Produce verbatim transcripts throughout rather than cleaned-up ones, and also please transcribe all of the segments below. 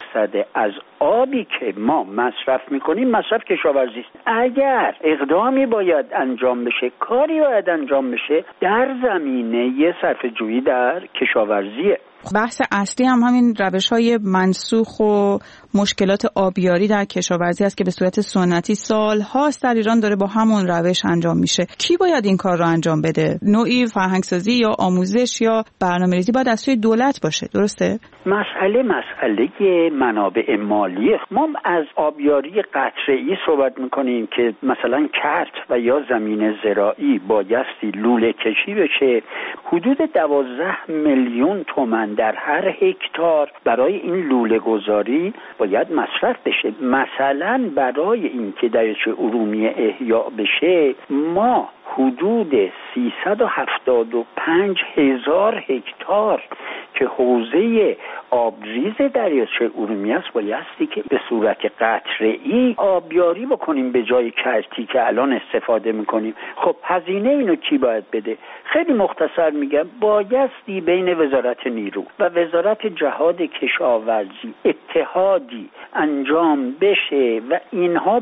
درصد از آبی که ما مصرف میکنیم مصرف کشاورزی است. اگر اقدامی باید انجام بشه، کاری باید انجام بشه در زمینه صرفه‌جویی در کشاورزیه. بحث اصلی هم همین روش‌های منسوخ و مشکلات آبیاری در کشاورزی است که به صورت سنتی سال‌هاست در ایران داره با همون روش انجام میشه. کی باید این کار رو انجام بده؟ نوعی فرهنگسازی یا آموزش یا برنامه‌ریزی باید از سوی دولت باشه، درسته؟ مسئله مسئله منابع مالی. ما از آبیاری قطره‌ای صحبت می‌کنیم که مثلا کرت و یا زمین زراعی بایستی لوله کشی بشه. حدود دوازده میلیون تومان در هر هکتار برای این لوله گذاری باید مصرف بشه. مثلا برای اینکه دریاچه ارومیه احیا بشه ما حدود سیصد و هفتاد و پنج هزار هکتار که حوزه آبریز دریاچه ارومیه است بایستی که به صورت قطره‌ای آبیاری بکنیم به جای کرتی که الان استفاده میکنیم. خب هزینه اینو کی باید بده؟ خیلی مختصر میگم، بایستی بین وزارت نیرو و وزارت جهاد کشاورزی اتحادی انجام بشه و اینها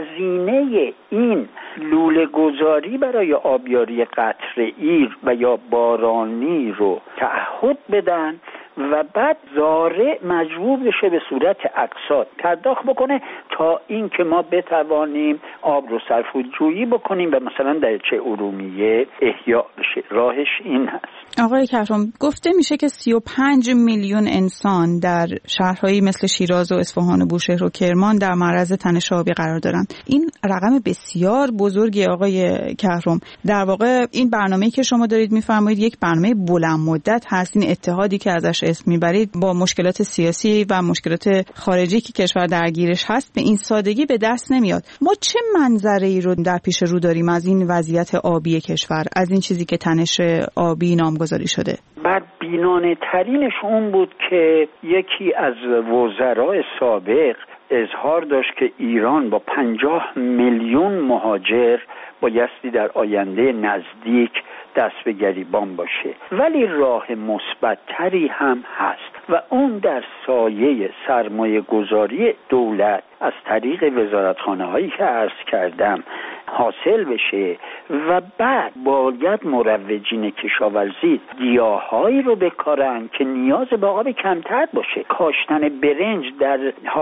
هزینه این لوله گذاری برای آبیاری قطره‌ای و یا بارانی رو تعهد بدن و بعد زارع مجبور بشه به صورت اقساط پرداخت بکنه تا اینکه ما بتوانیم آب رو صرفه‌جویی بکنیم و مثلا دریاچه ارومیه احیا بشه. راهش این هست. آقای کهرم، گفته میشه که سی و پنج میلیون انسان در شهرهایی مثل شیراز و اصفهان و بوشهر و کرمان در معرض تنش آبی قرار دارند. این رقم بسیار بزرگی آقای کهرم. در واقع این برنامه‌ای که شما دارید میفرمایید یک برنامه بلند مدت هست. این اتحادی که ازش اسم میبرید با مشکلات سیاسی و مشکلات خارجی که کشور درگیرش هست به این سادگی به دست نمیاد. ما چه منظره‌ای رو در پیش رو داریم از این وضعیت آبی کشور، از این چیزی که تنش آبی نامگذاری شده؟ بر بینانه ترینش اون بود که یکی از وزرای سابق اظهار داشت که ایران با پنجاه میلیون مهاجر بایستی در آینده نزدیک دست به گریبان باشه. ولی راه مثبت‌تری هم هست و اون در سایه سرمایه گذاری دولت از طریق وزارتخانه هایی که عرض کردم حاصل بشه و بعد باید مروجین کشاورزی گیاهایی رو بکارن که نیاز به آب کمتر باشه. کاشتن برنج در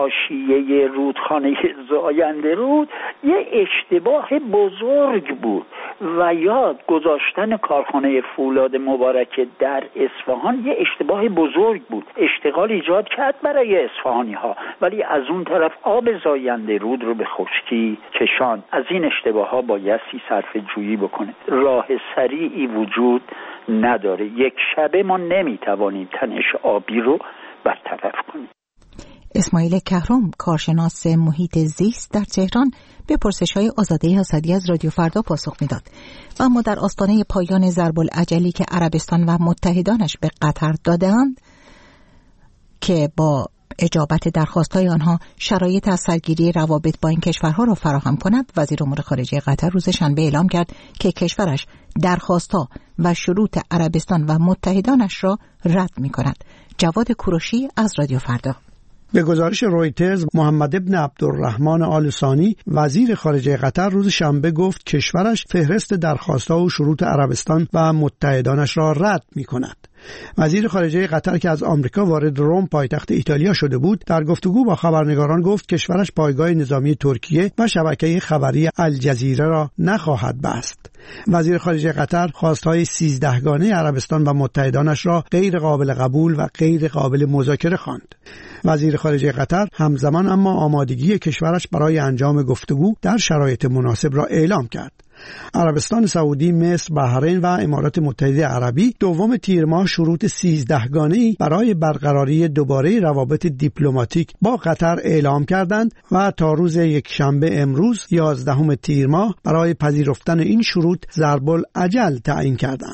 حاشیه رودخانه زاینده رود یه اشتباه بزرگ بود و یا گذاشتن کارخانه فولاد مبارک در اصفهان یه اشتباه بزرگ بود. اشتغال ایجاد کرد برای اصفهانی ها ولی از اون طرف آب زاینده رود رو به خشکی کشاند. از این اشتباه ها بایستی صرفه جویی بکنه. راه سریعی وجود نداره. یک شبه ما نمیتوانیم تنش آبی رو برطرف کنیم. اسماعیل کهرم، کارشناس محیط زیست در تهران، به پرسش‌های آزاده اسدی از رادیو فردا پاسخ میداد. و اما در آستانه پایان ضرب العجلی که عربستان و متحدانش به قطر دادند که با اجابت درخواست‌های آنها شرایط از سرگیری روابط با این کشورها را فراهم کند، وزیر امور خارجه قطر روز شنبه اعلام کرد که کشورش درخواست‌ها و شروط عربستان و متحدانش را رد می‌کند. جواد کوروشی از رادیو فردا. به گزارش رویترز، محمد ابن عبدالرحمن آل ثانی وزیر خارجه قطر روز شنبه گفت کشورش فهرست درخواست‌ها و شروط عربستان و متحدانش را رد می‌کند. وزیر خارجه قطر که از آمریکا وارد روم پایتخت ایتالیا شده بود، در گفتگو با خبرنگاران گفت کشورش پایگاه نظامی ترکیه و شبکه خبری الجزیره را نخواهد بست. وزیر خارجه قطر خواستهای سیزدهگانه عربستان و متحدانش را غیر قابل قبول و غیر قابل مذاکره خواند. وزیر خارجه قطر همزمان اما آمادگی کشورش برای انجام گفتگو در شرایط مناسب را اعلام کرد. عربستان سعودی، مصر، بحرین و امارات متحده عربی دوم تیر ماه شروط سیزدهگانه‌ای برای برقراری دوباره روابط دیپلماتیک با قطر اعلام کردند و تا روز یکشنبه امروز یازدهم تیر ماه برای پذیرفتن این شروط ضرب الاجل تعیین کردند.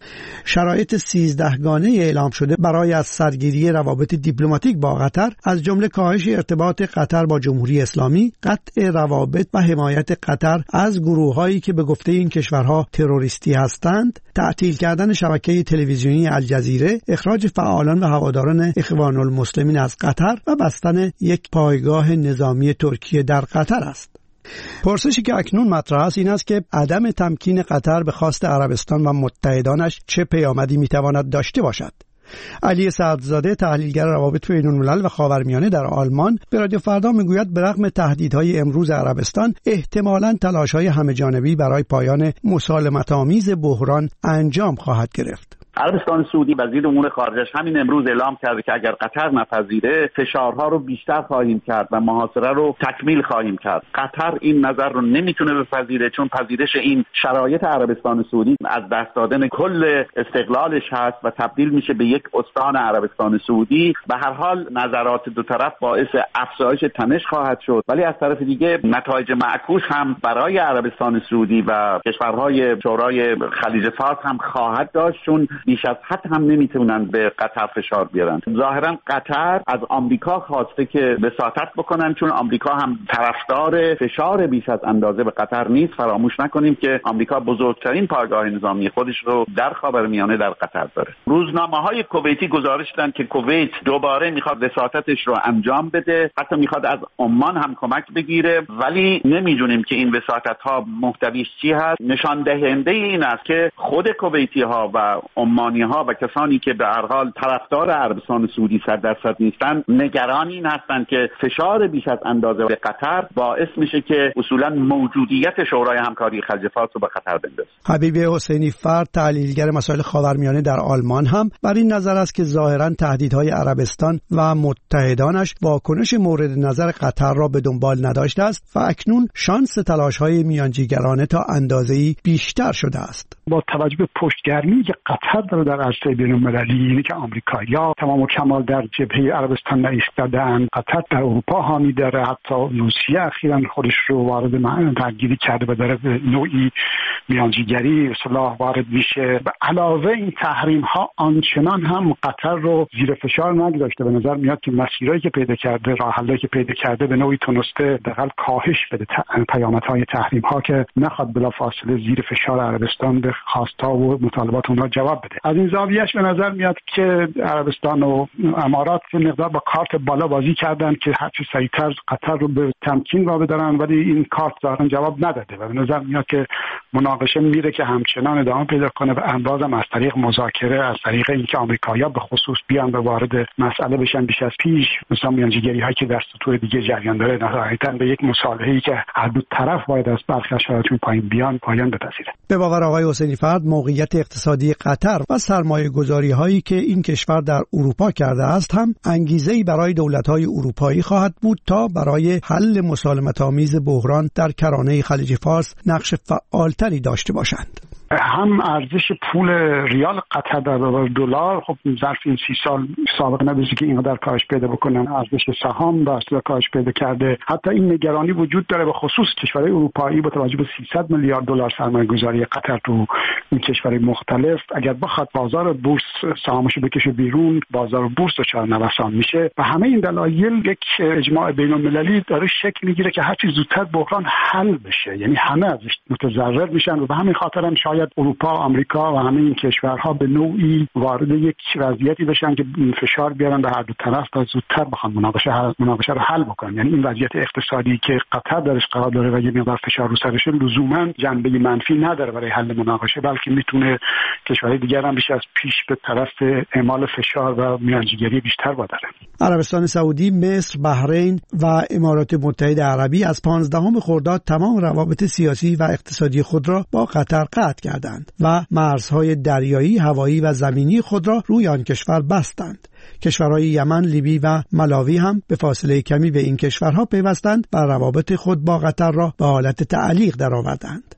شرایط سیزدهگانه اعلام شده برای از سرگیری روابط دیپلماتیک با قطر، از جمله کاهش ارتباط قطر با جمهوری اسلامی، قطع روابط و حمایت قطر از گروه‌هایی که به گفته این کشورها تروریستی هستند، تعطیل کردن شبکه تلویزیونی الجزیره، اخراج فعالان و هواداران اخوان المسلمین از قطر و بستن یک پایگاه نظامی ترکیه در قطر است. پرسشی که اکنون مطرح است این است که عدم تمکین قطر به خواست عربستان و متحدانش چه پیامدی میتواند داشته باشد. علی سعدزاده، تحلیلگر روابط بین الملل و خاورمیانه در آلمان، به رادیو فردا میگوید به رغم تهدیدهای امروز عربستان، احتمالاً تلاش‌های همه‌جانبی برای پایان مسالمت‌آمیز بحران انجام خواهد گرفت. عربستان سعودی وزیر امور خارجش همین امروز اعلام کرده که اگر قطر نپذیره فشارها رو بیشتر خواهیم کرد و محاصره رو تکمیل خواهیم کرد. قطر این نظر رو نمیتونه بپذیره، چون پذیرش این شرایط عربستان سعودی از دست دادن کل استقلالش هست و تبدیل میشه به یک استان عربستان سعودی. به هر حال نظرات دو طرف باعث افزایش تنش خواهد شد، ولی از طرف دیگه نتایج معکوس هم برای عربستان سعودی و کشورهای شورای خلیج فارس هم خواهد داشت، چون بیش از حد هم نمیتونن به قطر فشار بیارن. ظاهرا قطر از آمریکا خواسته که وساطت بکنن، چون آمریکا هم طرفدار فشار بیش از اندازه به قطر نیست. فراموش نکنیم که آمریکا بزرگترین پایگاه نظامی خودش رو در خاورمیانه در قطر داره. روزنامه‌های کویتی گزارش دادن که کویت دوباره میخواد وساطتش رو انجام بده، حتی میخواد از عمان هم کمک بگیره، ولی نمیدونیم که این وساطت‌ها محتویش چی هست. نشان دهنده این است که خود کویتی‌ها و ها و کسانی که به هر حال طرفدار عربستان سعودی صد درصد نیستن نگران این هستند که فشار بیش از اندازه به قطر باعث میشه که اصولا موجودیت شورای همکاری خلیج فارس رو به خطر بندازه. حبیب حسینی فرد، تحلیلگر مسائل خاورمیانه در آلمان، هم بر این نظر است که ظاهرا تهدیدهای عربستان و متحدانش واکنش مورد نظر قطر را به دنبال نداشته است و اکنون شانس تلاش‌های میانجیگرانه تا اندازه‌ای بیشتر شده است. با توجه به پشتگرمی که قطر داره در عرصه بین‌المللی، اینه که آمریکایی‌ها تمام و کمال در جبهه عربستان نایستادن، قطر در اروپا حامی داره، حتی روسیه اخیراً خودش رو وارد درگیری کرده و داره به نوعی میانجیگری اصلاح وارد میشه. به علاوه این تحریم‌ها آنچنان هم قطر رو زیر فشار نگذاشته. به نظر میاد که مسیرایی که پیدا کرده، راه حلایی که پیدا کرده، به نوعی تونسته دقیقاً کاهش بده پیامدهای تحریم‌ها که نخواد بلافاصله زیر فشار عربستان به خواستا و مطالبات اونها جواب بده. از این زاویهش به نظر میاد که عربستان و امارات مقدار با کارت بالا بازی کردن که هرچی سریعتر قطر رو به تمکین را بدارن، ولی این کارت ظاهرا جواب نداده و به نظر میاد که مناقشه میره که همچنان ادامه پیدا کنه و امروز از طریق مذاکره، از طریق اینکه آمریکایی‌ها به خصوص بیان و وارد مسئله بشن بیش از پیش، مثلا میانجیگری هایی که در سطوح دیگه جریان داره، نهایتاً به یک مصالحه‌ای که هر دو طرف باید از برخی شرایط پایین بیان پایان بپذیره. به باور آقای حسینی فرد، موقعیت اقتصادی قطر و سرمایه گذاری هایی که این کشور در اروپا کرده است هم انگیزه‌ای برای دولت‌های اروپایی خواهد بود تا برای حل مسالمت‌آمیز بحران در کرانه خلیج فارس نقش فعالتری داشته باشند. هم ارزش پول ریال قطر در برابر دلار خب ظرف این سی سال سابقه نداشته که اینقدر کاهش پیدا بکنن. ارزش سهام در کاهش پیدا کرده. حتی این نگرانی وجود داره به خصوص کشورهای اروپایی با توجه به سیصد میلیارد دلار سرمایه‌گذاری قطر تو این کشورهای مختلف، اگر بخواد بازار بورس سهامشو بکشه بیرون، بازار بورس دچار نوسان میشه و همه این دلایل یک اجماع بین‌المللی داره شکل میگیره که هرچی زودتر بحران حل بشه. یعنی همه ازش متضرر میشن و به همین خاطر هم شاید اروپا، آمریکا و همه این کشورها به نوعی وارد یک وضعیتی بشن که فشار بیارن به هر دو طرف تا زودتر بخوان مناقشه مناقشه رو حل بکنن. یعنی این وضعیت اقتصادی که قطر درش قرار داره و یه مقدار فشار رو سرشه لزوما جنبه منفی نداره برای حل مناقشه، بلکه میتونه کشورهای دیگر هم بیش از پیش به طرف اعمال فشار و میانجیگری بیشتر برداره. عربستان سعودی، مصر، بحرین و امارات متحده عربی از پانزدهم خرداد تمام روابط سیاسی و اقتصادی خود را با قطر قطع کردند و مرزهای دریایی، هوایی و زمینی خود را روی آن کشور بستند. کشورهای یمن، لیبی و ملاوی هم به فاصله کمی به این کشورها پیوستند و روابط خود با قطر را به حالت تعلیق درآوردند.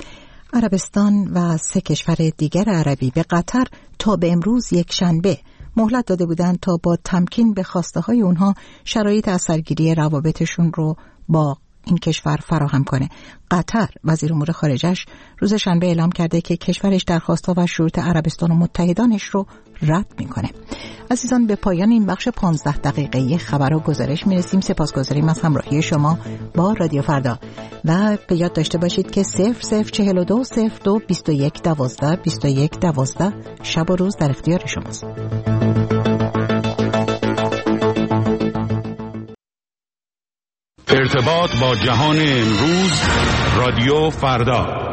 عربستان و سه کشور دیگر عربی به قطر تا به امروز یک شنبه مهلت داده بودند تا با تمکین به خواسته های اونها شرایط اثرگیری روابطشون رو با این کشور فراهم کنه. قطر وزیر امور خارجه‌اش روز شنبه اعلام کرده که کشورش درخواست‌ها و شروط عربستان و متحدانش رو رد میکنه. عزیزان، به پایان این بخش پانزده دقیقه‌ای خبر و گزارش میرسیم. سپاسگزاریم از همراهی شما با رادیو فردا و به یاد داشته باشید که صفر صفر چهل و دو صفر دو بیست و یک دوازده بیست و یک دوازده شب و روز در اختیار شماست. ارتباط با جهان امروز، رادیو فردا.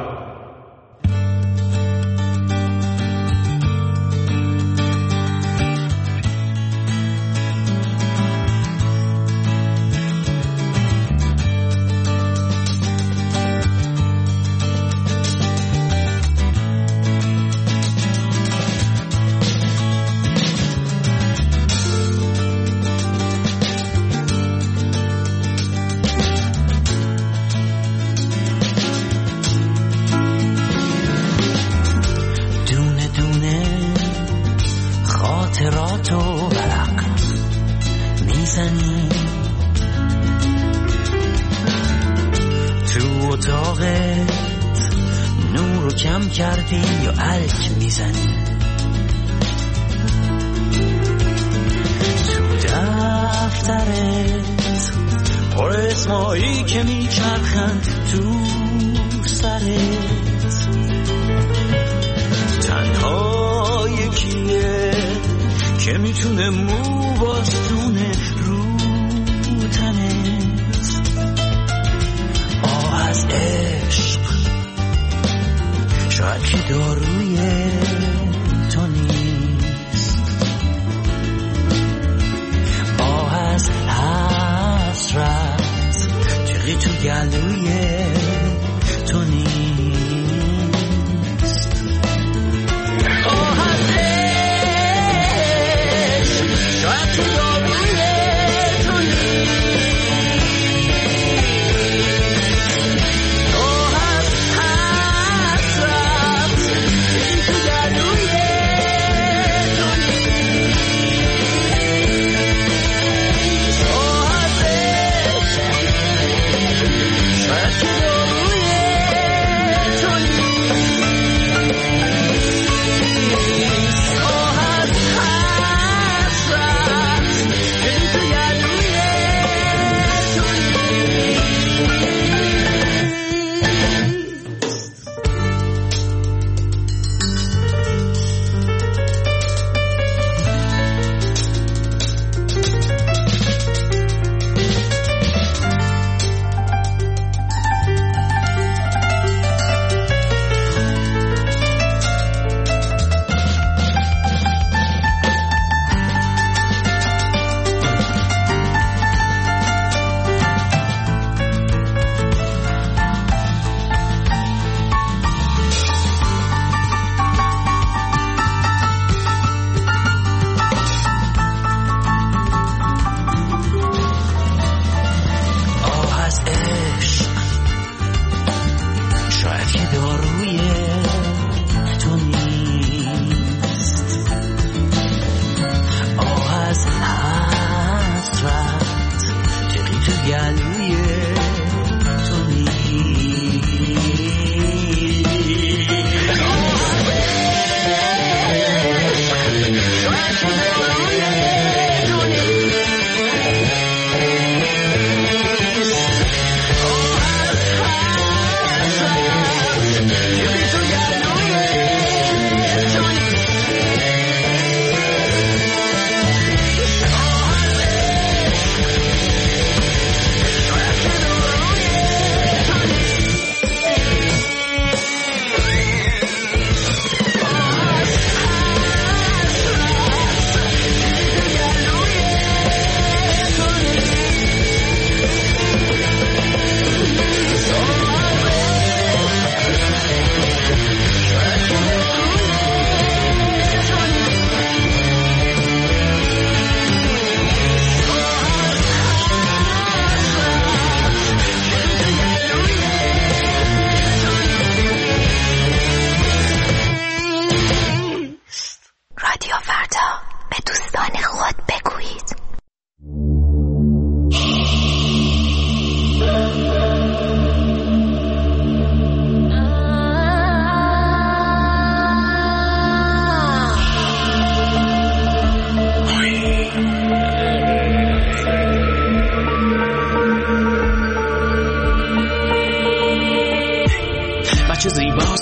کردی یا الک میزنی تو دفترت پر اسمایی که میچرخند تو سرت، تنها یکیه که میتونه مو باستونه رو تنت. آه از عشق شاید که داروی تو نیست، آه از حسرت چقی تو گلوی تو نیست، آه از عشق شاید که داروی تو نیست.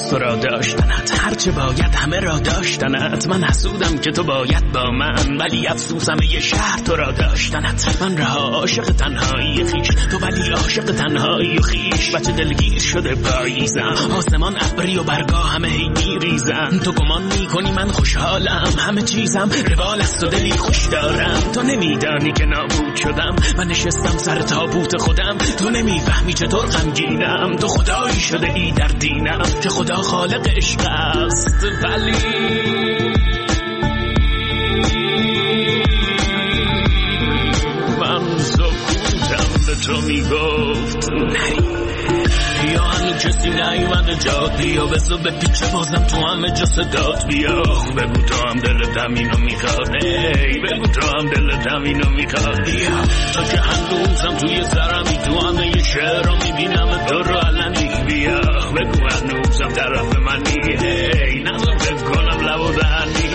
تو را داشتنت، هرچه باید همه را داشتنت. من حسودم که تو باید با من، ولی افسوسم یه شهر تو را داشتنت. من رها عاشق تنهایی خیش، تو ولی عاشق تنهایی و خیش. بچه دلگیر شده پاییزم، آسمان ابری و برگاه همه هی میریزن. تو گمان میکنی من خوشحالم، همه چیزم روال است و دلی خوش دارم. تو نمیدانی که نابود شدم، من نشستم سر تابوت خودم. تو نمیفهمی چطور غمگینم، تو خدایی شده ای در دینم که خدا خالق عشق است. ولی من سکوتم به تو میگفت نری، یا هنو کسی نیومده جاد بیا. بزو به پیچه بازم تو همه جا صدات بیا. بگو تو هم دلت همینو میخواد، ای بگو تو هم دلت همینو میخواد. بیا تا که هنوزم توی سرمی، تو همه یه شعر رو میبینم تو رو علنی. بیا بگو هنوزم طرف منی، ای نظر فکر کنم لب و دهنی.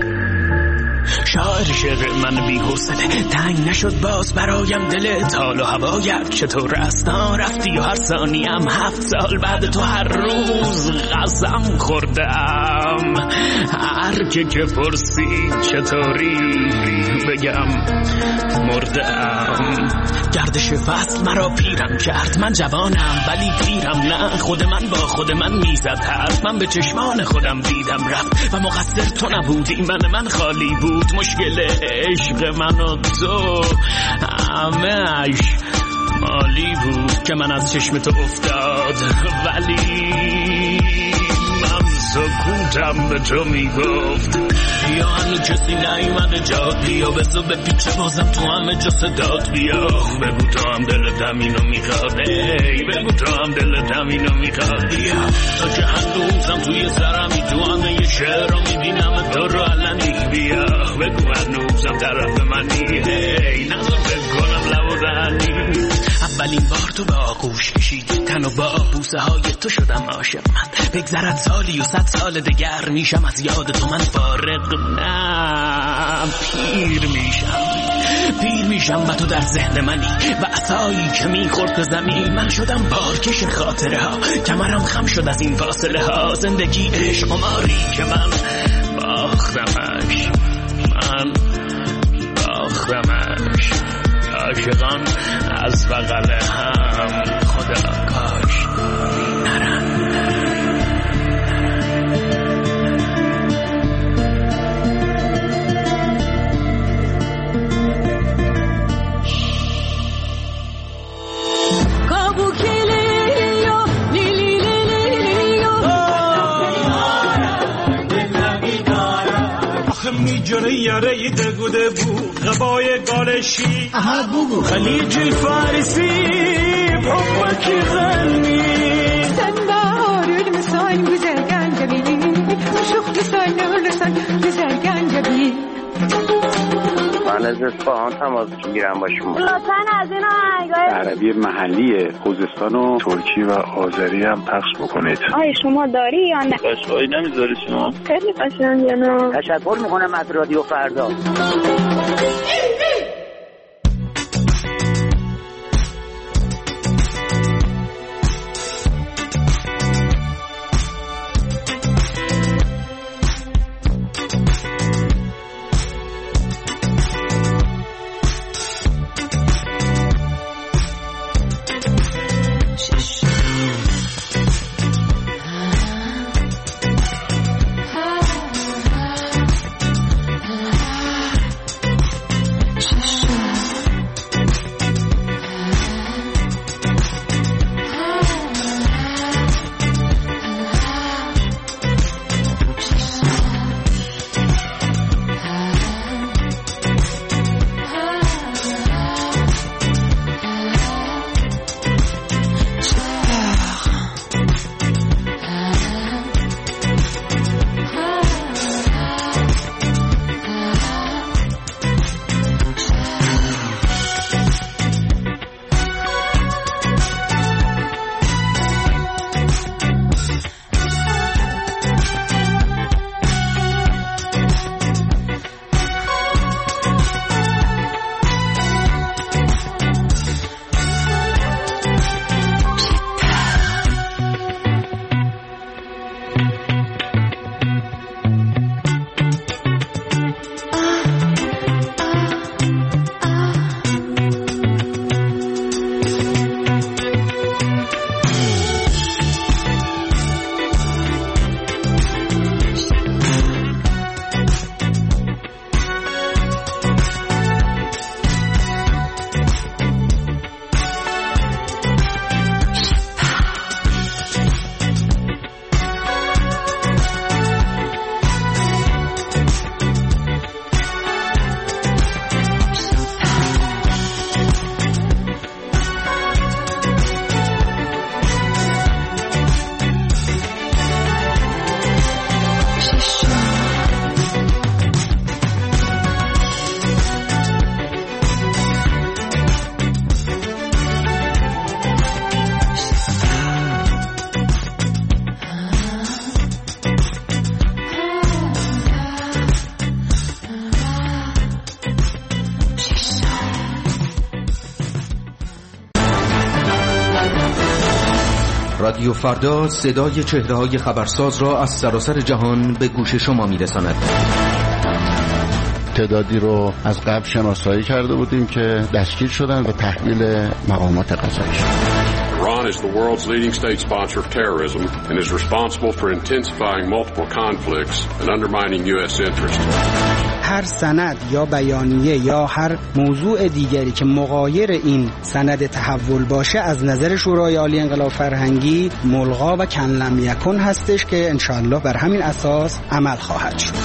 شاعر شعر من بی حوصله، تنگ نشد باز برایم دلت. حال و هوایت چطور است؟ رفتی و هر ثانیم هفت سال بعد تو هر روز قسم خوردم. هر که که پرسید چطوری بگم مردم. گردش فصل مرا پیرم کرد، من جوانم ولی پیرم نه. خود من با خود من میزد حرف، من به چشمان خودم دیدم رفت. و مقصر تو نبودی، من من خالی بود. مشکل عشق من و تو همه‌اش مالی بود که من از چشم تو افتاد. ولی من سکوتم به تو میگفت یا هنو کسی نیومده جاد بیا. بزو به پیچه بازم تو همه جا صدات بیا. بگو تو هم دلت همینو میخواد، ای بگو تو هم دلت همینو میخواد. بیا تا که هنوزم توی سرمی، تو همه یه شعر رو میبینم تو رو علنی. بیا بگو هنوزم طرف منی، ای نظر فکر کنم لب و دهنی. اولین بار تو به آغوش کشیدی تن و با بوسه های تو شدم عاشق من. بگذرد سالی و صد سال دگر میشم از یاد تو من فارغ. نه پیر میشم، پیر میشم و تو در ذهن منی. و عصایی که میخورد به زمین، من شدم بارکش خاطره ها. کمرم خم شد از این فاصله ها. زندگی عشق قماری که من باختمش، من باختمش. عاشقان از بغل هم خدا کاش نرم. میجونه یاره دگوده بود غبای گالشی خلیج الفارسی بحبك يغني سنبار المساين بزرقان جميل وشوف لسان ولسان بزرقان جميل. من از اصفهان تماس میگیرم با شما. لطفاً از این آهنگای عربی محلی خوزستان و ترکی و آذری هم پخش بکنید. آیا شما داری یا نه؟ قشنگی نمیذاری شما؟ خیلی قشنگه. نه تشکر میکنم از رادیو فردا. رادیو فردا صدای چهره‌های خبرساز را از سراسر جهان به گوش شما می‌رساند. تعدادی رو از قبل شناسایی کرده بودیم که دستگیر شدن و تحویل مقامات قضایی شدن. Iran is the world's leading state sponsor of terrorism and is responsible for intensifying multiple conflicts and undermining U S interests. هر سند یا بیانیه یا هر موضوع دیگری که مغایر این سند تحول باشه از نظر شورای عالی انقلاب فرهنگی ملغا و کن لم یکن هستش که انشاءالله بر همین اساس عمل خواهد شد.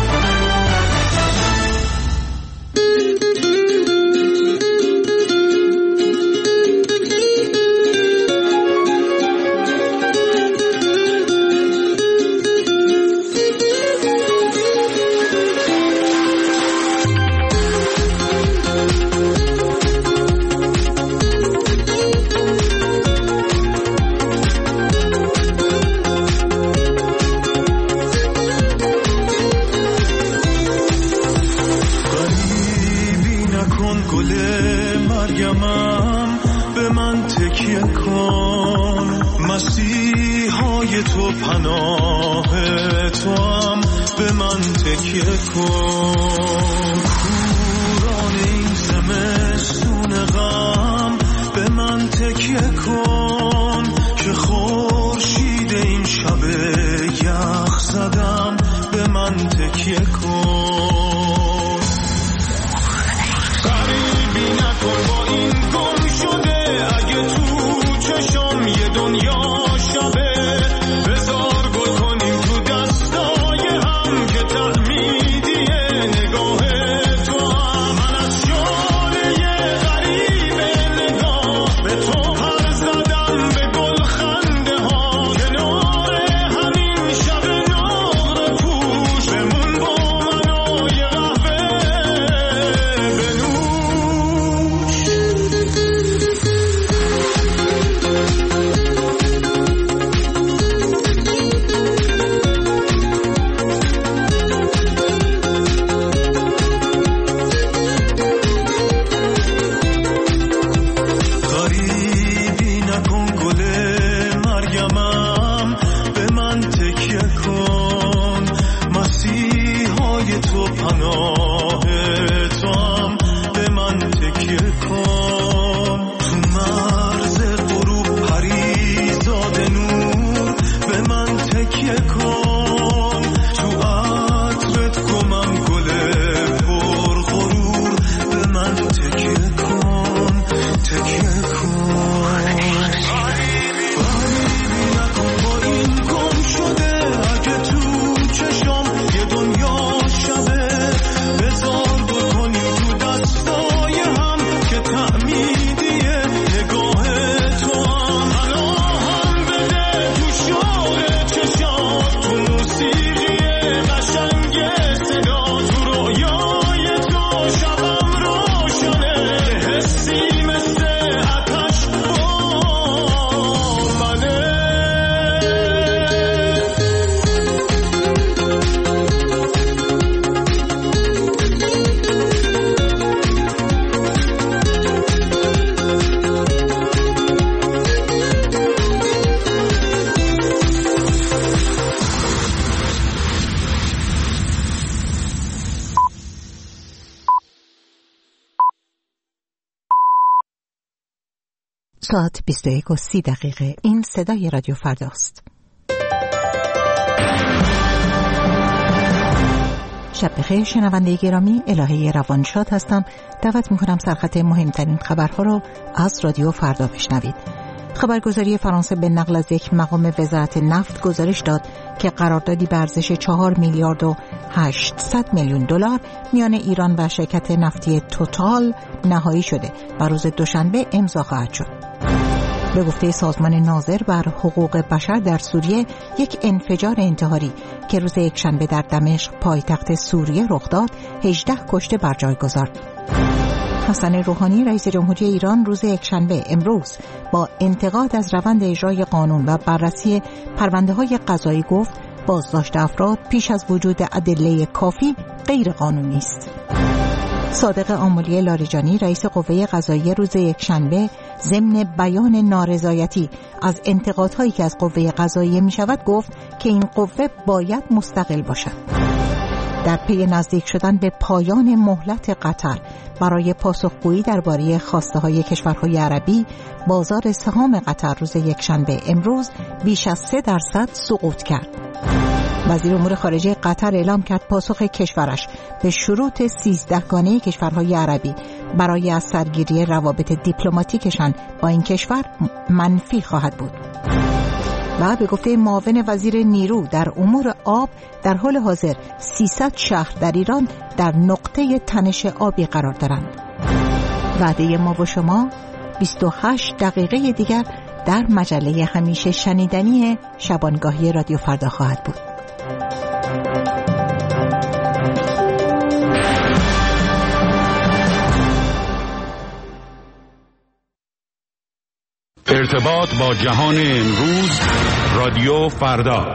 ساعت بیست و یک و سی دقیقه. این صدای رادیو فرداست. شب بخیر شنونده گرامی، الهه روانشاد هستم. دعوت میکنم سرخط مهمترین خبرها رو از رادیو فردا بشنوید. خبرگزاری فرانسه به نقل از یک مقام وزارت نفت گزارش داد که قراردادی به ارزش چهار میلیارد و هشتصد میلیون دلار میان ایران و شرکت نفتی توتال نهایی شده و روز دوشنبه امضا خواهد شد. به گفته سازمان ناظر بر حقوق بشر در سوریه، یک انفجار انتحاری که روز یکشنبه در دمشق پایتخت سوریه رخ داد، هجده کشته بر جای گذارد. حسن روحانی رئیس جمهوری ایران روز یکشنبه امروز با انتقاد از روند اجرای قانون و بررسی پرونده‌های قضایی گفت بازداشت افراد پیش از وجود ادله کافی غیر قانونی است. صادق آملی لاریجانی رئیس قوه قضاییه روز یکشنبه ضمن بیان نارضایتی از انتقادهایی که از قوه قضاییه می شود گفت که این قوه باید مستقل باشد. در پی نزدیک شدن به پایان مهلت قطر برای پاسخگویی درباره خواسته‌های کشورهای عربی، بازار سهام قطر روز یکشنبه امروز بیش از سه درصد سقوط کرد. وزیر امور خارجه قطر اعلام کرد پاسخ کشورش به شروط سیزدهگانه کشورهای عربی برای از سرگیری روابط دیپلماتیکشان با این کشور منفی خواهد بود. و به گفته معاون وزیر نیرو در امور آب، در حال حاضر سیصد شهر در ایران در نقطه تنش آبی قرار دارند. وعده ما و شما بیست و هشت دقیقه دیگر در مجله همیشه شنیدنی شبانگاهی رادیو فردا خواهد بود. ارتباط با جهان امروز، رادیو فردا.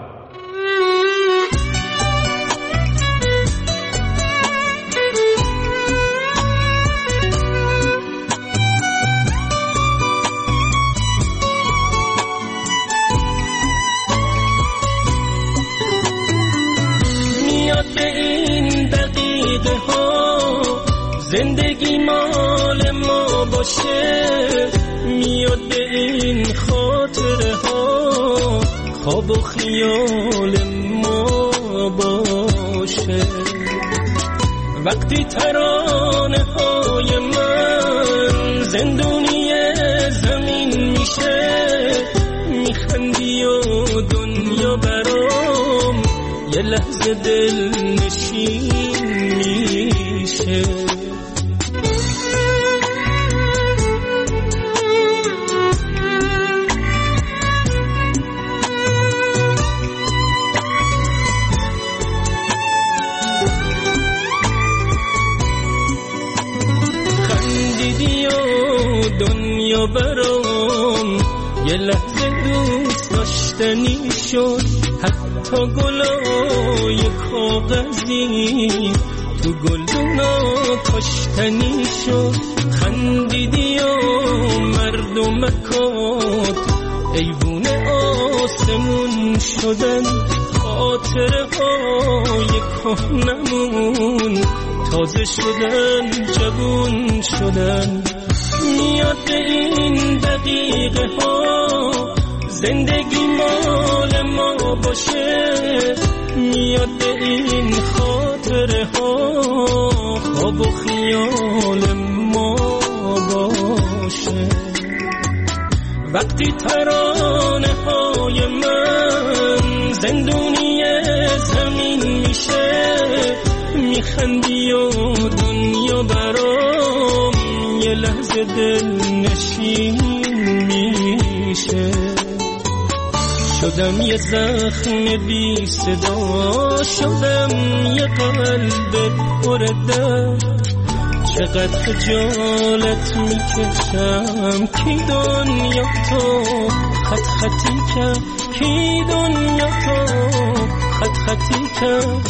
میاد به این دقیقه ها زندگی مال ما باشه، میاد به این خاطره ها خواب و خیال ما باشه. وقتی ترانه های من زندونی زمین میشه، میخندی و دنیا برام یه لحظه دل نشین میشه. دنیا برام یه لحظه دوست داشتنی شد، حتی گلای کاغذی تو گلدونا کاشتنی شد. خندیدی و مردمکات ایوون آسمون شدن، خاطره های کهنمون تازه شدن، جوون شدن. میاد به این دقیقه ها زندگی مال ما باشه، میاد به این خاطره ها خواب و خیال ما باشه. وقتی ترانه های من زندونی زمین میشه، میخندی و دنیا برام یه لحظه دل نشین میشه. شدم یه زخم بی صدا، شدم یه قلب پر درد. چقدر خجالت میکشم، کی دنیا تو خط خطی کرد، کی دنیا تو خط خطی کرد.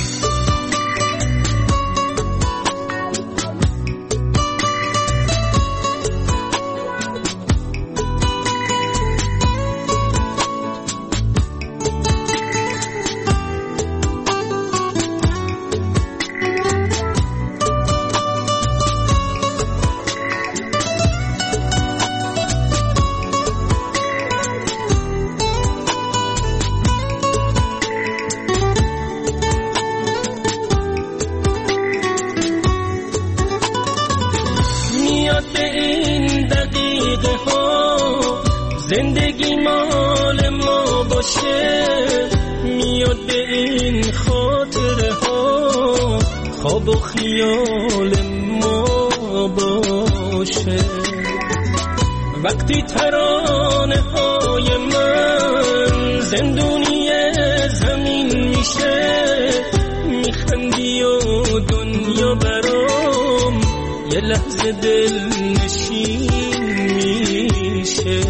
زندگی مال ما باشه، میاد به این خاطره ها خواب و خیال ما باشه. وقتی ترانه های من زندونی زمین میشه، میخندی و دنیا برام یه لحظه دل نشین میشه.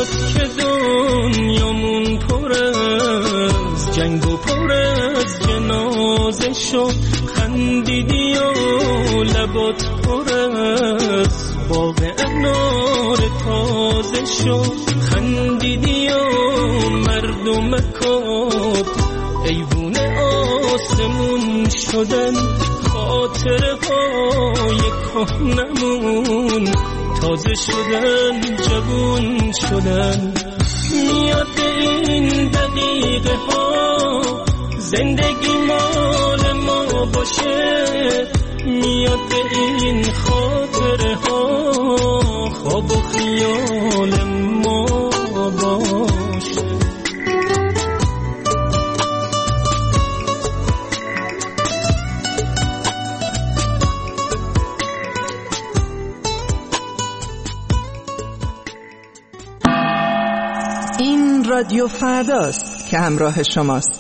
شد که دنیامون پر از جنگ و پر از جنازه شد، خندیدی و لبات پر از باغ انار تازه شد، خندیدی و مردمکات ایوون آسمون شدن، خاطره های کهنمون تازه شدن، جوون شدن. میاد این دقیقه ها زندگی مال ما باشه، میاد این خاطره ها خواب و خیال ما باشه. این رادیو فرداست که همراه شماست.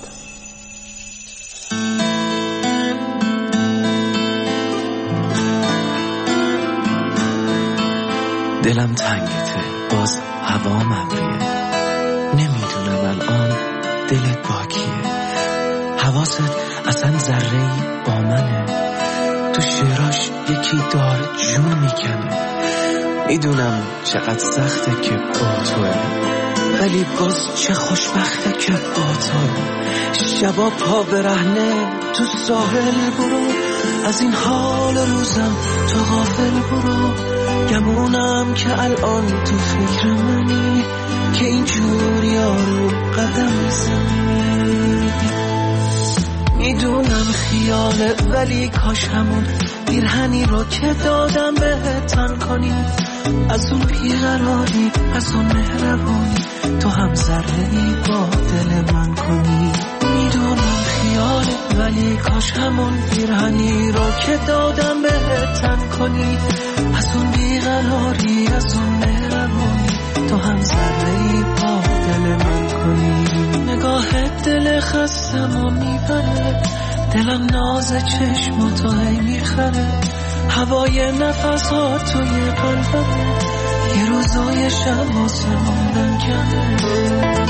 دلم تنگته، باز هوا مبریه، نمیدونم الان دلت با کیه، حواست اصلا ذره‌ای با منه، تو شعراش یکی داره جون میکنه، میدونم چقدر سخته که با توه، ولی باز چه خوشبخته که با توه. شبا پا برهنه تو ساحل برو، از این حال روزم تو غافل برو، گمونم که الان تو فکر منی، که اینجور یارو قدم میزنی. میدونم خیاله ولی کاش همون پیرهنی رو که دادم بهت تن کنی، از اون بیقراری، از اون مهربانی، تو هم ذره‌ای با دل من کنی. میدونم خیاله ولی کاش همون پیرهنی رو که دادم بهت تن کنی، از اون بیقراری، از اون مهربانی، تو هم ذره‌ای با دل من کنی. نگاهت دل خستمو میبره، دلم ناز چشم تو هی میخره، هوای نفس ها توی قلبمه، یه روزای شب آسمون کنه.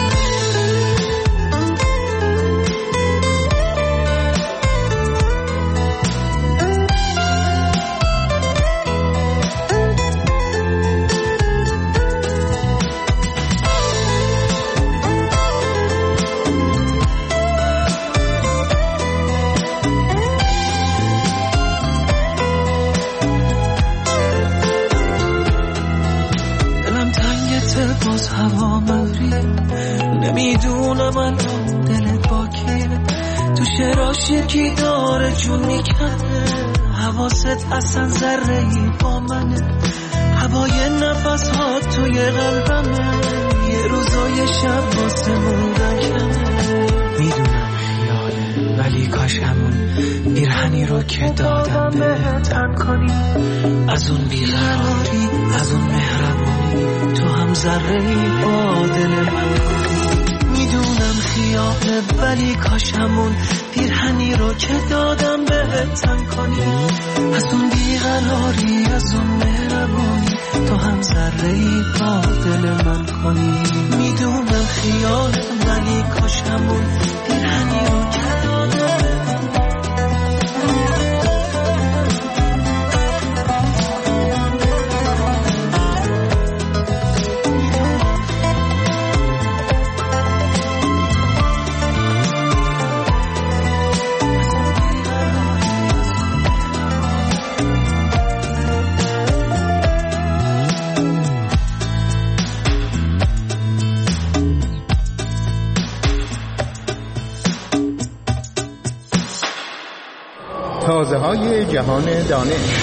باز هوا مبریه، نمیدونم الان دلت با کیه، تو شعراش یکی داره جون میکنه، حواست اصلا ذره‌ای با منه، هوای نفس ها توی قلبمه، یه روزای شب واسه موندن کمه. میدونم خیاله ولی کاش همون پیرهنی رو که دادم به تن کنی، از اون بیقراری، از اون مهربانی، تو هم ذره‌ای با دل من کنی. میدونم خیاله ولی کاش همون پیرهنی رو که دادم به تن کنی، از اون بیقراری، از اون مهربانی، تو هم ذره‌ای با دل من کنی. میدونم خیاله ولی کاش همون پیرهنی رو که دادم تازه های جهان دانش.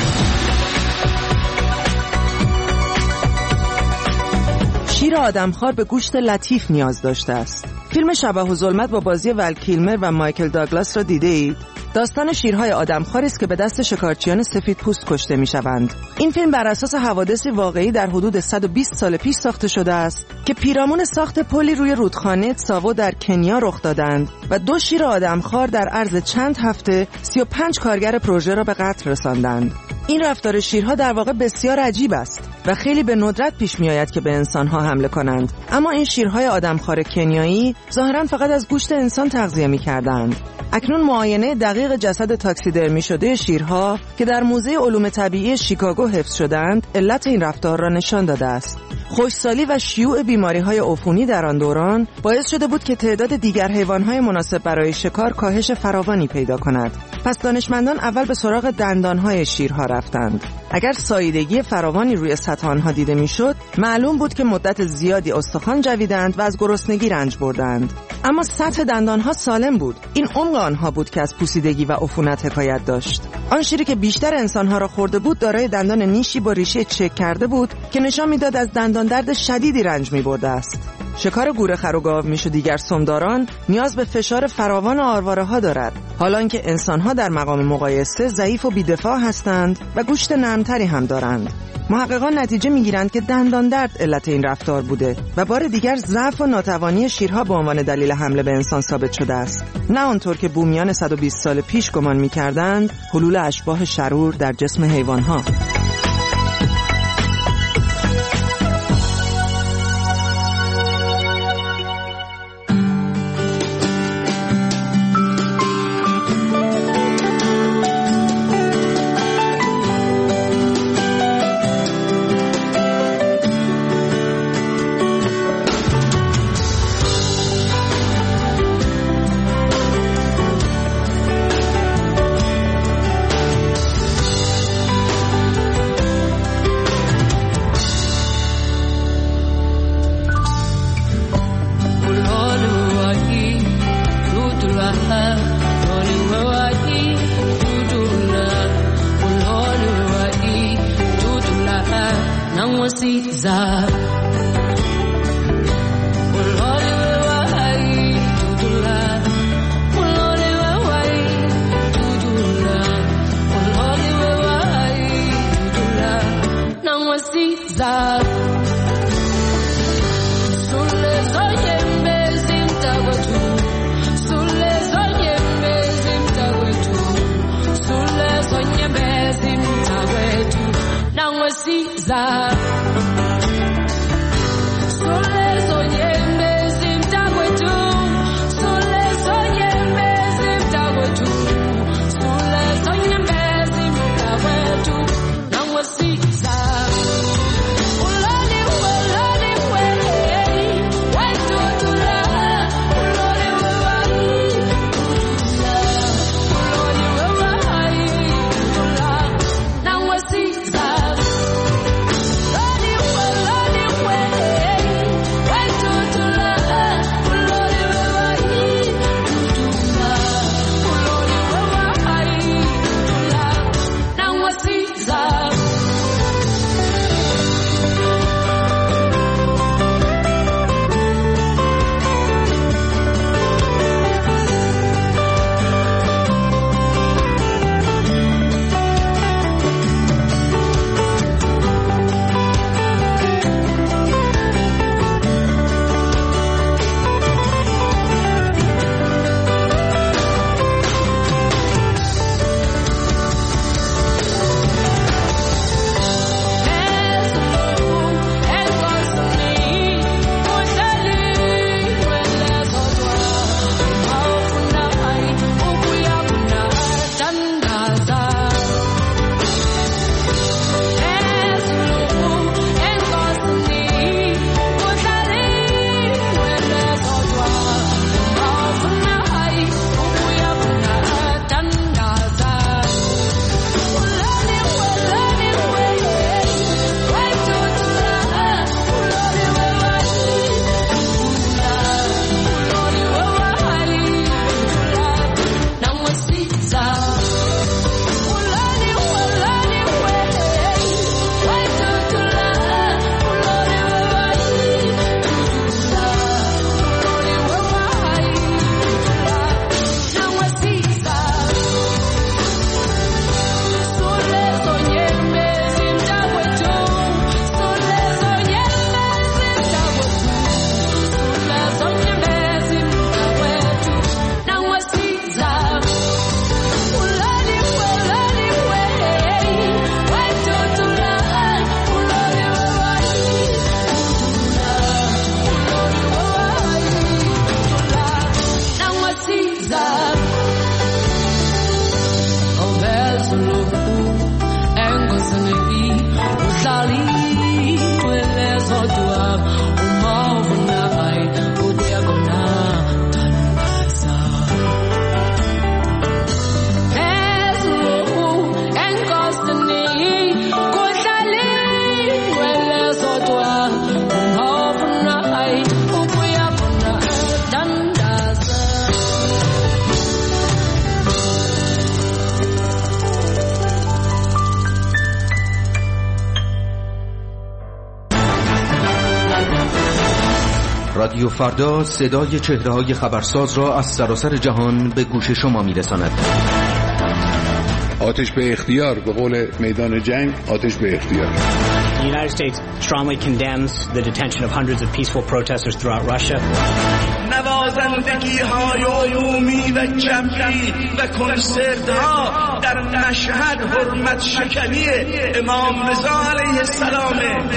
شیر آدمخوار به گوشت لطیف نیاز داشته است. فیلم شبح و ظلمت با بازی ول کیلمر و مایکل داگلاس را دیده اید؟ داستان شیرهای آدمخواری است که به دست شکارچیان سفیدپوست کشته می‌شوند. این فیلم بر اساس حوادثی واقعی در حدود صد و بیست سال پیش ساخته شده است که پیرامون ساخت پلی روی رودخانه تساوو در کنیا رخ دادند و دو شیر آدمخوار در عرض چند هفته سی و پنج کارگر پروژه را به قتل رساندند. این رفتار شیرها در واقع بسیار عجیب است و خیلی به ندرت پیش می آید که به انسانها حمله کنند. اما این شیرهای آدمخوار کنیایی ظاهراً فقط از گوشت انسان تغذیه می کردند. اکنون معاینه دقیق جسد تاکسیدرمی شده شیرها که در موزه علوم طبیعی شیکاگو حفظ شدند، علت این رفتار را نشان داده است. خشکسالی و شیوع بیماری‌های عفونی در آن دوران باعث شده بود که تعداد دیگر حیوان‌های مناسب برای شکار کاهش فراوانی پیدا کند. پس دانشمندان اول به سراغ دندان‌های شیرها رفتند. اگر ساییدگی فراوانی روی سطح آنها دیده می‌شد، معلوم بود که مدت زیادی استخوان جویدند و از گرسنگی رنج بردند. اما سطح دندان‌ها سالم بود. این عمق آنها بود که از پوسیدگی و عفونت حکایت داشت. آن شیری که بیشتر انسان‌ها را خورده بود دارای دندان نیشی با ریشه چک کرده بود که نشان می‌داد از دندان درد شدیدی رنج می‌برده است. شکار گورخر و گاومیش و دیگر سمداران نیاز به فشار فراوان آرواره‌ها دارد، حالان که انسان‌ها در مقام مقایسه ضعیف و بی‌دفاع هستند و گوشت نرمتری هم دارند. محققان نتیجه می‌گیرند که دندان درد علت این رفتار بوده و بار دیگر ضعف و ناتوانی شیرها به عنوان دلیل حمله به انسان ثابت شده است. نه آنطور که بومیان صد و بیست سال پیش گمان می‌کردند، حلول اشباح شرور در جسم حیوان‌ها. رادیو فردا صدای چهره‌های خبرساز را از سراسر جهان به گوش شما می‌رساند. آتش به اختیار، به قول میدان جنگ، آتش به اختیار. The United States strongly condemns the detention of hundreds of peaceful protesters throughout Russia. نوازندگی‌های عمومی و جمعی و کنسرت‌ها در مشهد حرمت شکنی امام رضا علیه السلام.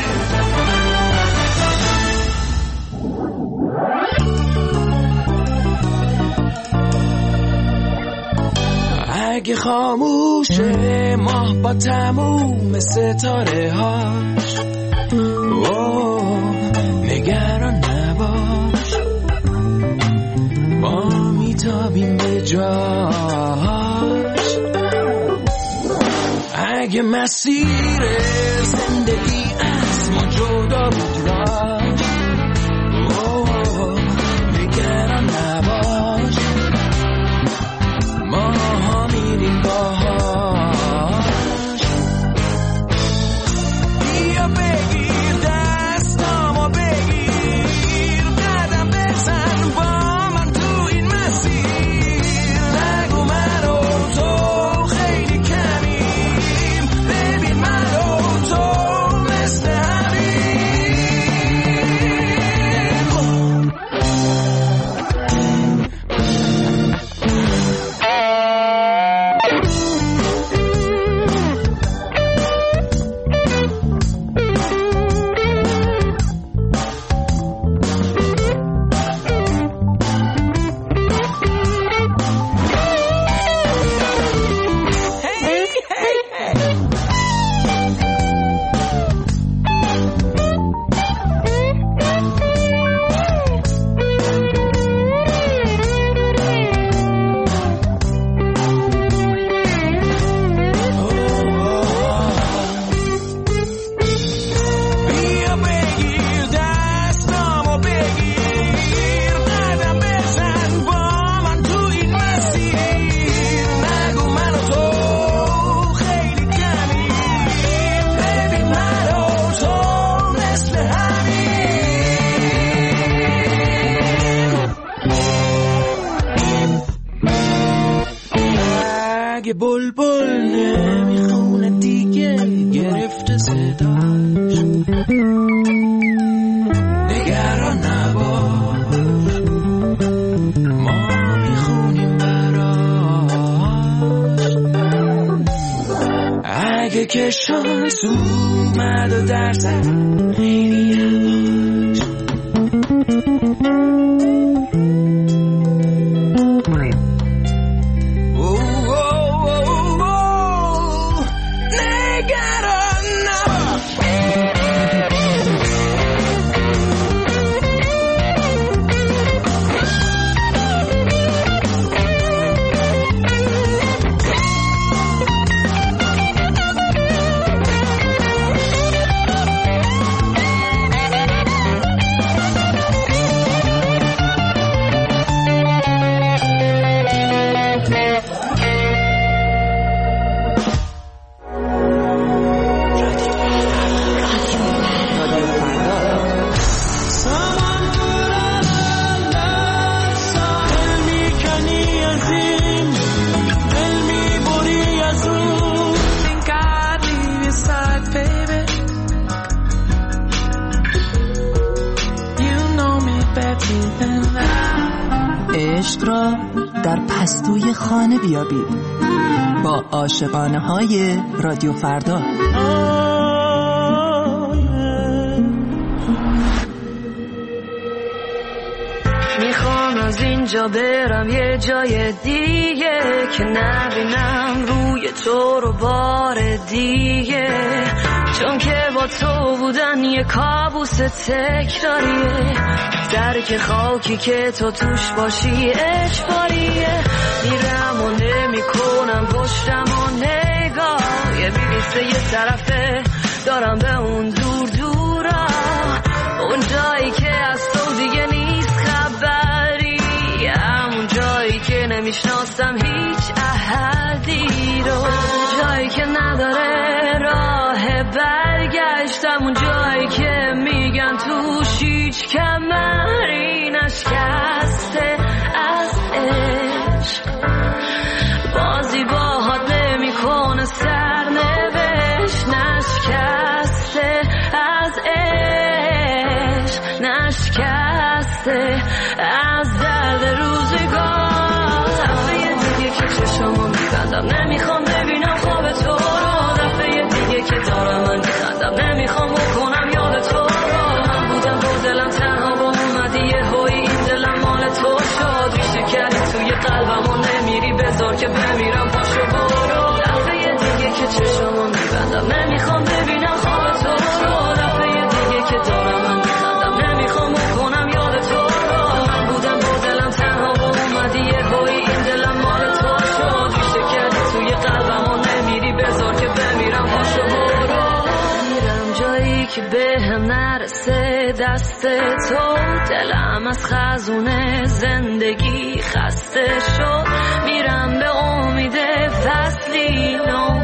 اگه خاموشه ماه با تموم ستاره هاش، نگران نباش، ما میتابیم به جاش. اگه مسیر زندگی از ما جدا بود راش، نگران نباش، ما میریم باهاش. بیا بگیر دستامو بگیر، قدم بزن با من تو این مسیر. نگو من و تو خیلی کمیم، ببین من و تو مثل بلبل نمیخونه دیگه گرفته صداش. نگران نباش، ما میخونیم براش. اگه که شانس اومد و در زد خیلی یواش. عشق را در پستوی خانه بیابید با عاشقانه های رادیو فردا. میخوام از اینجا برم یه جای دیگه که نبینم روی تو رو بار دیگه، چون که با با تو بودن یه کابوس تکراریه، درک خاکی که تو توش باشی اجباریه. میرم و نمی کنم پشتم و نگاه، یه بلیسه یه طرفه دارم به اون دور دورا، اون جایی که از تو دیگه نیست خبری، همون جایی که نمیشناسم هیچ احدی رو، جایی که نداره راه برگشت، همون جایی که میگن توش هیچ کمری نشکسته از عشق، بازی باهات نمی کنه سرنوشت، نشکسته از عشق، نشکسته از درد روزگار. دفعه دیگه که چشمو میبندم نمیخوام ببینم خواب تو رو، دفعه دیگه که دارم من میخندم نمیخوام بکنم یاد تو رو، من بودم با دلم تنها با اومدی یه هوی این دلم مال تو شد، ریشه کردی توی قلبم و نمیری بذار که بمیرم پاشو برو. دفعه دیگه که چشمو میبندم نمیخوام ببینم خواب تو رو، دفعه دیگه که دارم من میخندم نمیخوام بکنم یاد تو رو، من بودم با دلم تنها با اومدی یه هوی این دلم مال تو شد، ریشه کردی توی قلبم و نمیری بذار که بمیرم پاشو برو. میرم جایی که به هم نرسه دست تو، دلم از خزونه زندگی خسته شد، میرم به امید فصلی نو،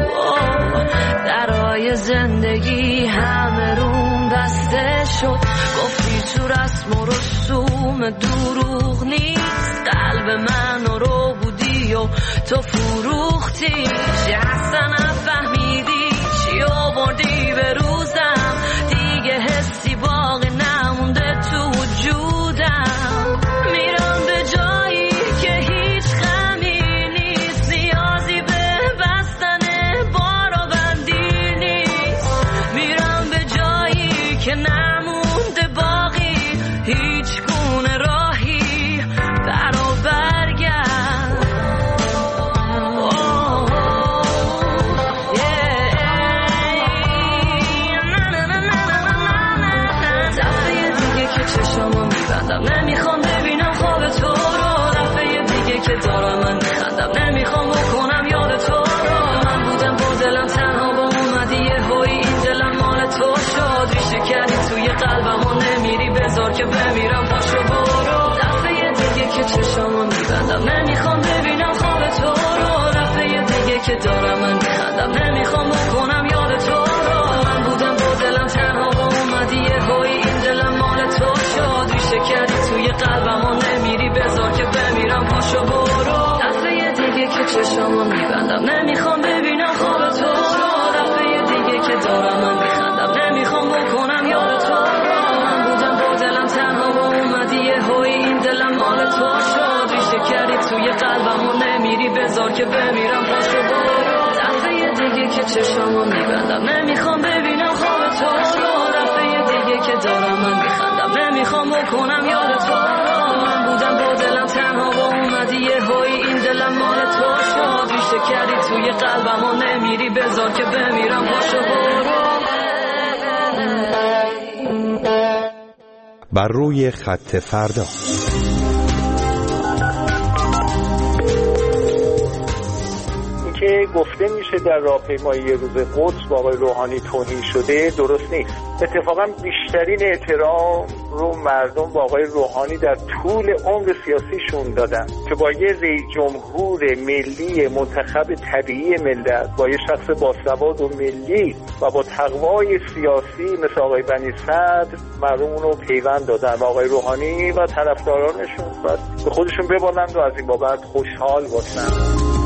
درای زندگی همه روم بسته شد، گفتی تو رسم و رسوم دروغ نیست، قلب منو رو بودی و تو فروختی، چه اصلا نفهمیدی چی آوردی به روزم، دیگه حسی باقی نمونده تو وجودم، میرم به جایی که هیچ غمی نیست، نیازی به بستن بار و بندی نیست، میرم به جایی که نمونده باقی هیچ گونه راهی برا برگرد. چشمو میبندم نمیخوام ببینم خواب تو رو، دفعه دیگه که دارم من میخندم نمیخوام بکنم یاد تو رو، من بودم با دلم تنها با اومدی یه هوی این دلم مال تو شد، ریشه کردی توی قلبم و نمیری بذار که بمیرم پاشو برو. دفعه دیگه که چشمو میبندم نمیخوام ببینم خواب تو رو، دفعه دیگه که دارم من میخندم نمیخوام بکنم یاد تو رو، من بودم با دلم تنها با اومدی یه هوی این دلم مال تو شد، ریشه کردی توی قلبم و نمیری بذار که بمیرم پاشو برو. دفعه دیگه که چشمو میبندم نمیخوام ببینم خواب تو رو، دفعه دیگه که دارم من میخندم نمیخوام بکنم یاد تو رو، من بودم با دلم تنها با اومدی یه هوی این دلم مال تو شد، ریشه کردی توی قلبم و نمیری بذار که بمیرم پاشو برو. دفعه دیگه که چشمو میبندم نمیخوام ببینم خواب تو رو، دفعه دیگه که دارم من میخندم نمیخوام بکنم یاد تو رو، من بودم با دلم تنها با اومدی یه هوی این دلم مال تو شد، ریشه کردی توی قلبم و نمیری بذار که بمیرم پاشو برو. بر روی خط فردا که گفته میشه در راهپیمایی یه روز قدس با آقای روحانی توهین شده درست نیست. اتفاقا بیشترین احترام رو مردم با آقای روحانی در طول عمر سیاسیشون دادن که با یه رئیس جمهور ملی منتخب طبیعی ملت، با یه شخص باسواد و ملی و با تقوای سیاسی مثل آقای بنی صدر مردم اونو پیوند دادن و آقای روحانی و طرفدارانشون باید به خودشون ببالند و از این بابت خوشحال باشن.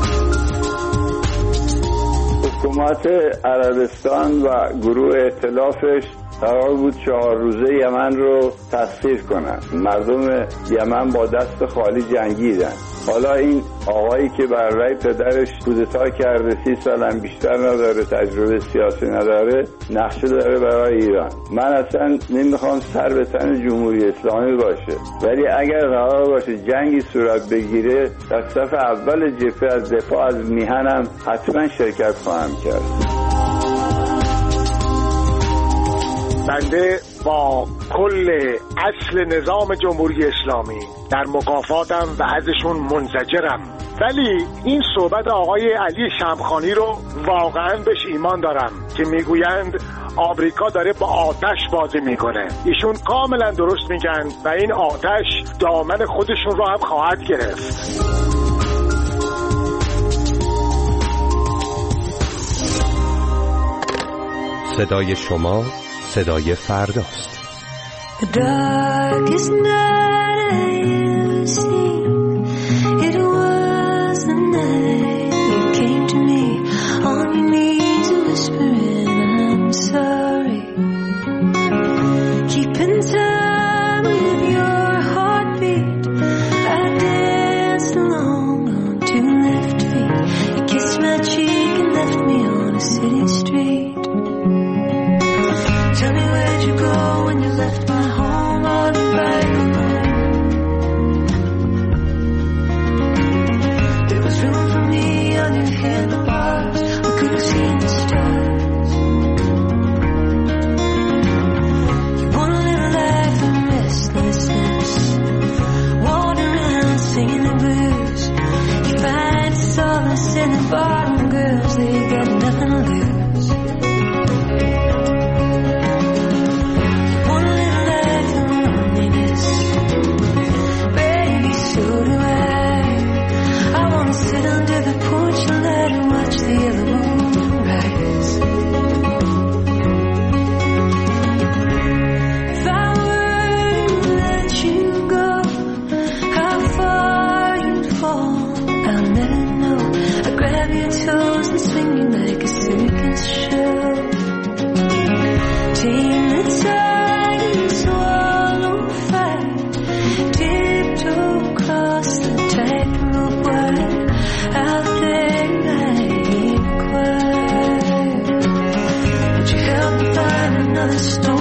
حکومت عربستان و گروه ائتلافش قرار بود چهار روزه یمن رو تسخیر کنن. مردم یمن با دست خالی جنگیدن. حالا این آقایی که بر رأی پدرش کودتا کرده، سی سالم بیشتر نداره، تجربه سیاسی نداره، نقشه داره برای ایران. من اصلا نمیخوام سر به تن جمهوری اسلامی باشه، ولی اگر قرار باشه جنگی صورت بگیره در صف اول جبهه از دفاع از میهنم حتما شرکت خواهم کرد. بنده با کل اصل نظام جمهوری اسلامی در مکافاتم و ازشون منزجرم، ولی این صحبت آقای علی شمخانی رو واقعا بهش ایمان دارم که میگویند آمریکا داره با آتش بازی میکنه. ایشون کاملا درست میگن و این آتش دامن خودشون رو هم خواهد گرفت. صدای شما صدای فرداست. The darkest night I ever seen, it was the night you came to me on your knees whispering I'm sorry, keeping time with your heartbeat. I danced along on two left feet. You kissed my cheek and left me on a city street. Tell me where'd you go when you left my home all right alone? There was room for me on your handlebars. I could have seen the stars. You want a little life of restlessness, walking around singing the blues. You find solace in the bottom girls, they got nothing to lose. Sit under the porch and let her watch the yellow moon rise. If I were to let you go, how far you'd fall, I'll never know. I grab your toes and swing you like a circus show. Tame the tide and swallow fire, tiptoe across the tightrope wire. Out there I inquire, would you help me find another story?